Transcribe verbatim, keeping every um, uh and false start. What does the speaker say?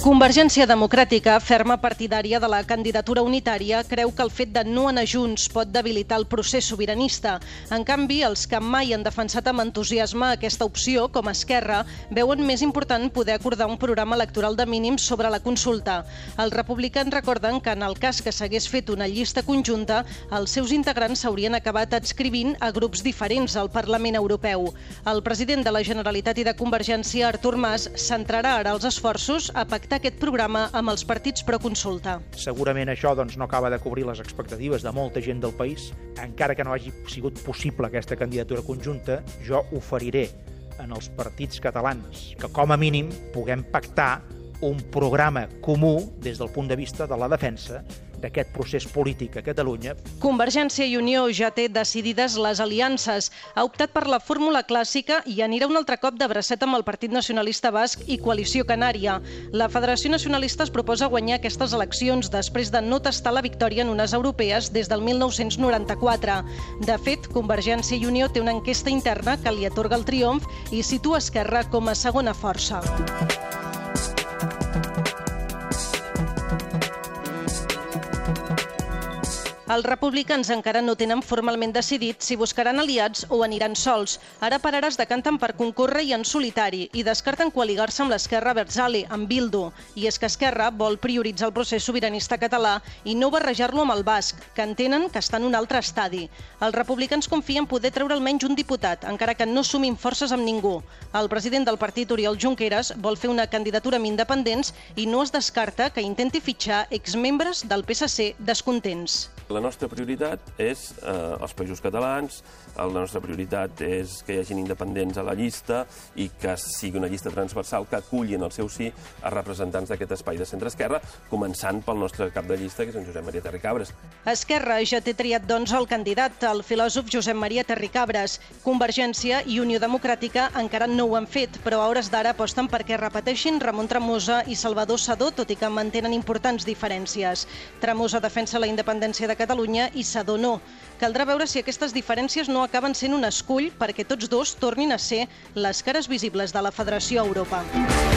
Convergència Democràtica, ferma partidària de la candidatura unitària, creu que el fet de no anar junts pot debilitar el procés sobiranista. En canvi, els que mai han defensat amb entusiasme aquesta opció, com Esquerra, veuen més important poder acordar un programa electoral de mínims sobre la consulta. Els republicans recorden que en el cas que s'hagués fet una llista conjunta, els seus integrants s'haurien acabat adscrivint a grups diferents al Parlament Europeu. El president de la Generalitat i de Convergència, Artur Mas, centrarà ara els esforços a pactar aquest programa amb els partits pro consulta. Segurament això doncs, no acaba de cobrir les expectatives de molta gent del país. Encara que no hagi sigut possible aquesta candidatura conjunta, jo oferiré en els partits catalans que com a mínim puguem pactar un programa comú des del punt de vista de la defensa d'aquest procés polític a Catalunya. Convergència i Unió ja té decidides les aliances. Ha optat per la fórmula clàssica i anirà un altre cop de bracet amb el Partit Nacionalista Basc i Coalició Canària. La Federació Nacionalista es proposa guanyar aquestes eleccions després de no tastar la victòria en unes europees des del mil nou-cents noranta-quatre. De fet, Convergència i Unió té una enquesta interna que li atorga el triomf i situa Esquerra com a segona força. Els republicans encara no tenen formalment decidit si buscaran aliats o aniran sols. Ara per ara es decanten per concórrer i en solitari i descarten coaligar-se amb l'Esquerra Abertzale, amb Bildu. I és que Esquerra vol prioritzar el procés sobiranista català i no barrejar-lo amb el basc, que entenen que està en un altre estadi. Els republicans confien poder treure almenys un diputat, encara que no sumin forces amb ningú. El president del partit, Oriol Junqueras, vol fer una candidatura amb independents i no es descarta que intenti fitxar exmembres del P S C descontents. La nostra prioritat és eh, els països catalans, la nostra prioritat és que hi hagin independents a la llista i que sigui una llista transversal que aculli en el seu sí a representants d'aquest espai de centre-esquerra, començant pel nostre cap de llista, que és en Josep Maria Terricabras. Esquerra ja té triat, doncs, el candidat, el filòsof Josep Maria Terricabras. Convergència i Unió Democràtica encara no ho han fet, però a hores d'ara aposten perquè repeteixin Ramon Tremosa i Salvador Sedó, tot i que mantenen importants diferències. Tremosa defensa la independència de Catalunya i Sedó no. Caldrà veure si aquestes diferències no acaben sent un escull perquè tots dos tornin a ser les cares visibles de la Federació a Europa.